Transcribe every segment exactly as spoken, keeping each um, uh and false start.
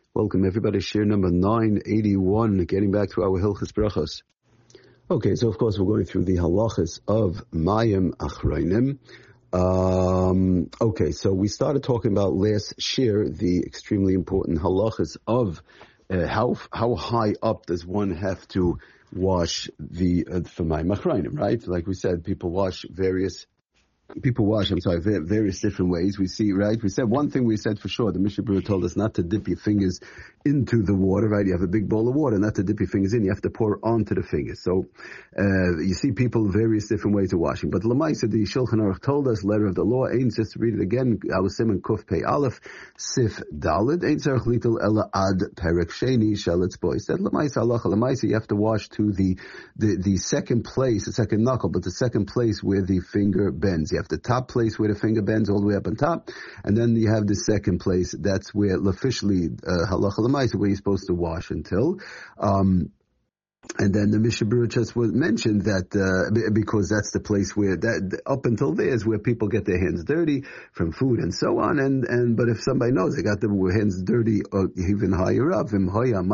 Welcome everybody, share number nine eighty-one, getting back to our Hilchos Brachos. Okay, so of course we're going through the halachas of Mayim Achronim. Um, okay, so we started talking about last shir, the extremely important halachas of uh, how how high up does one have to wash the uh, for Mayim Achronim, right? Like we said, people wash various People wash, I'm sorry, various different ways. We see, right? We said one thing we said for sure. The Mishnah Berurah told us not to dip your fingers into the water, right? You have a big bowl of water, not to dip your fingers in. You have to pour onto the fingers. So, uh, you see people various different ways of washing. But Lamaisa, the Shulchan Aruch told us, letter of the law, ain't just to read it again, I was Simon Kuf Pei Aleph, Sif Dalid, ain't Tzarech Litel Ela Ad Perek Sheni Sheletz Boy. Said Lamaisa, Allah, Lamaisa, you have to wash to the, the, the second place, the second knuckle, but the second place where the finger bends. You have the top place where the finger bends all the way up on top, and then you have the second place. That's where officially uh, halacha l'maisa, where you're supposed to wash until. Um, and then the Mishnah Berurah just was mentioned that uh, because that's the place where that up until there is where people get their hands dirty from food and so on. And and but if somebody knows they got their hands dirty uh, even higher up, you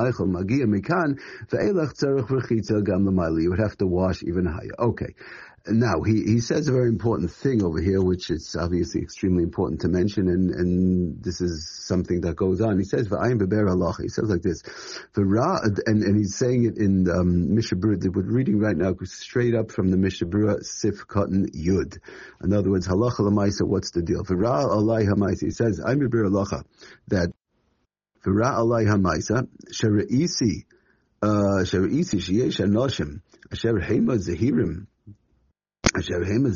would have to wash even higher. Okay. Now, he, he says a very important thing over here, which is obviously extremely important to mention, and, and this is something that goes on. He says, V'ayim beber halacha. He says like this, and, and he's saying it in um, Mishnah Berurah, we're reading right now straight up from the Mishnah Berurah, Sif Cotton Yud. In other words, halacha l'maisa, what's the deal? V'ra alai hamaisa. He says, Ayim beber halacha, that V'ra alai hamaisa, shere'isi, shere'isi sheyesh anoshim, asher hema zehirim, See,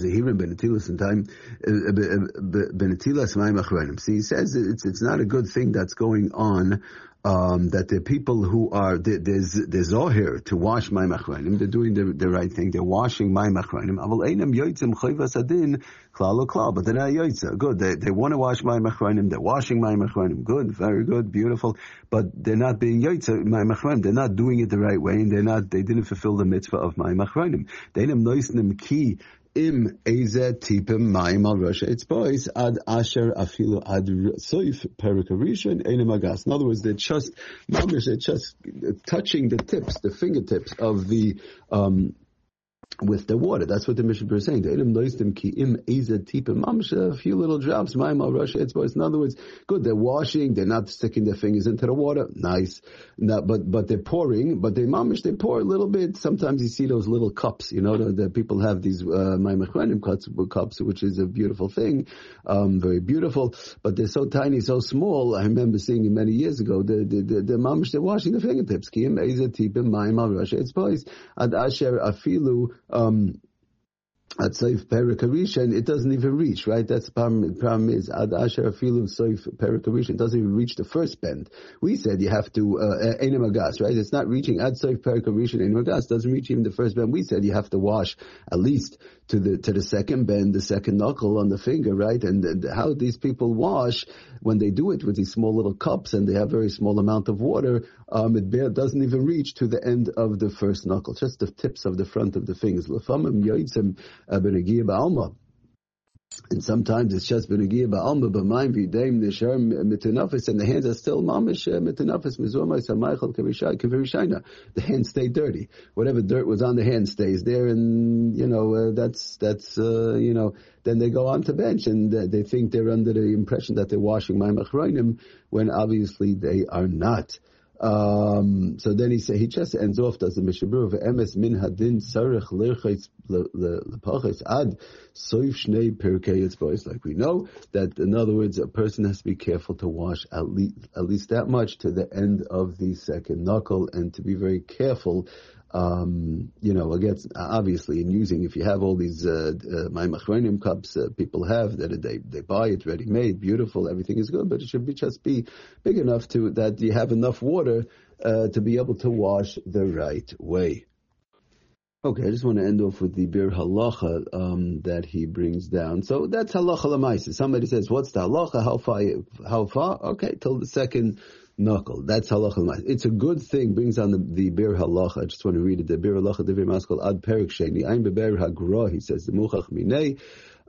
he says it's it's not a good thing that's going on. Um, that the people who are there's there's zohir to wash Mayim Achronim, they're doing the, the right thing. They're washing Mayim Achronim. But they're not yoytza. Good. They they want to wash Mayim Achronim. They're washing Mayim Achronim. Good. Very good. Beautiful. But they're not being yoytza Mayim Achronim. They're not doing it the right way, and they're not. They didn't fulfill the mitzvah of Mayim Achronim. They didn't noisnim ki. Im eze tipim mayim al rasha. It's boys ad asher afilu ad soif perikarishan enemagas. In other words, they're just mamish. They're just touching the tips, the fingertips of the um with the water. That's what the Mishnah Berurah is saying. A few little drops. In other words, good. They're washing. They're not sticking their fingers into the water. Nice. No, but but they're pouring. But they mamish. They pour a little bit. Sometimes you see those little cups. You know, the, the people have these Mayim Achronim cups, cups, which is a beautiful thing, um, very beautiful. But they're so tiny, so small. I remember seeing it many years ago. The the the, the mamish. They're washing the fingertips. It's boys ad asher afilu. Um, at Soif Perikarishan, it doesn't even reach, right? That's the problem. The problem is Ad Asher Afilu Soif Perikarishan. It doesn't even reach the first bend. We said you have to uh, Enemagas, right? It's not reaching Ad Soif Perikarishan. Enemagas doesn't reach even the first bend. We said you have to wash at least to the to the second bend, the second knuckle on the finger, right? And, and how these people wash when they do it with these small little cups and they have very small amount of water, um, it bare, doesn't even reach to the end of the first knuckle, just the tips of the front of the fingers. And sometimes it's just benegiyah ba'alma, but mine v'daim nishar mitanafis, and the hands are still mamish mitanafis mizormai samaychal kavirishayna. The hands stay dirty. Whatever dirt was on the hand stays there, and you know uh, that's that's uh, you know. Then they go on to bench, and uh, they think they're under the impression that they're washing Mayim Achronim, when obviously they are not. Um, so then he say he just ends off, does the Mishnah Berurah, emes min hadin sarich lerchitz lepachitz ad soif shnei perkei etzbos. Like we know that, in other words, a person has to be careful to wash at least at least that much to the end of the second knuckle, and to be very careful. Um, you know, against, obviously, in using, if you have all these uh, uh, Mayim Achronim cups uh, people have, that they they buy it ready made, beautiful, everything is good, but it should be just be big enough to that you have enough water uh, to be able to wash the right way. Okay, I just want to end off with the Bir Halacha um, that he brings down. So that's Halacha L'maisa. Somebody says, "What's the Halacha? How far? How far?" Okay, till the second knuckle. That's halacha l'maisa. It's a good thing. Brings on the, the bir halacha. I just want to read it. The bir halacha, the bir maskal ad perik sheni. I'm beber hagra. He says the muchach minei.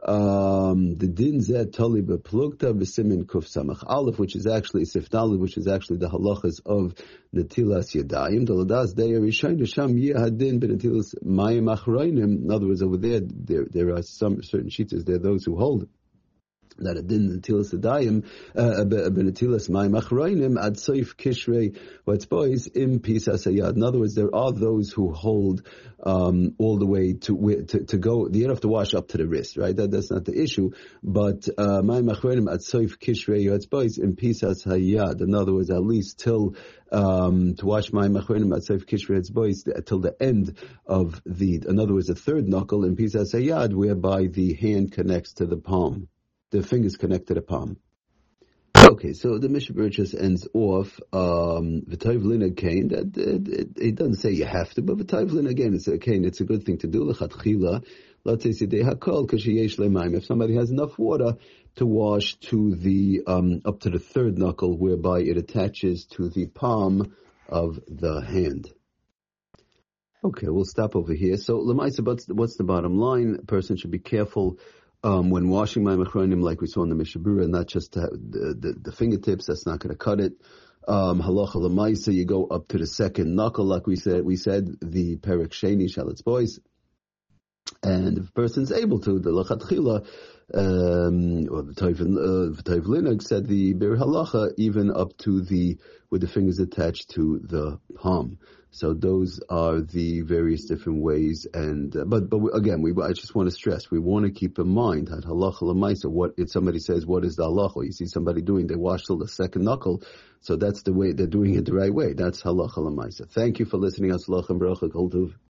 Um, the din zeh tali beplugta b'simin kuf samach aleph, which is actually sifnali, which is actually the halachas of netilas yadayim. The ladas deya rishayim sham yihadin benetilas mayim achroinim. In other words, over there, there there are some certain shitas. There are those who hold that a din netilas yadayim benetilas mayim achroinim ad soif kishrei watzbois im pisas hayad. In other words, there are those who hold Um, all the way to, to to go. You don't have to wash up to the wrist, right? That that's not the issue. But my machrenim at soif kishrei yotzbois in pisas hayad. In other words, at least till um, to wash my machrenim at soif kishrei yotzbois till the end of the. In other words, the third knuckle in pisas hayad, whereby the hand connects to the palm, the fingers connect to the palm. Okay, so the Mishnah just ends off um, v'tayv lin kain. That it, it, it doesn't say you have to, but v'tayv lin again, it's a kain. It's a good thing to do. L'chatchila, let's say sidei hakol kashiyesh le'mayim. If somebody has enough water to wash to the um, up to the third knuckle, whereby it attaches to the palm of the hand. Okay, we'll stop over here. So l'maisa, what's what's the bottom line? A person should be careful. Um, when washing my machronim, like we saw in the Mishnah Berurah, not just the, the, the fingertips, that's not going to cut it. Um, halacha l'maisa, you go up to the second knuckle, like we said, we said, the perek sheni shalatz boys. And if a person's able to, the lachatchila, um, or the Tayv Linag said the bir halacha, even up to the, with the fingers attached to the palm. So those are the various different ways, and uh, but but we, again, we I just want to stress we want to keep in mind that halacha l'maisa. What if somebody says what is the halacha? You see somebody doing they wash till the second knuckle, so that's the way they're doing it the right way. That's halacha l'maisa. Thank you for listening. Aslach and bracha kol tuv.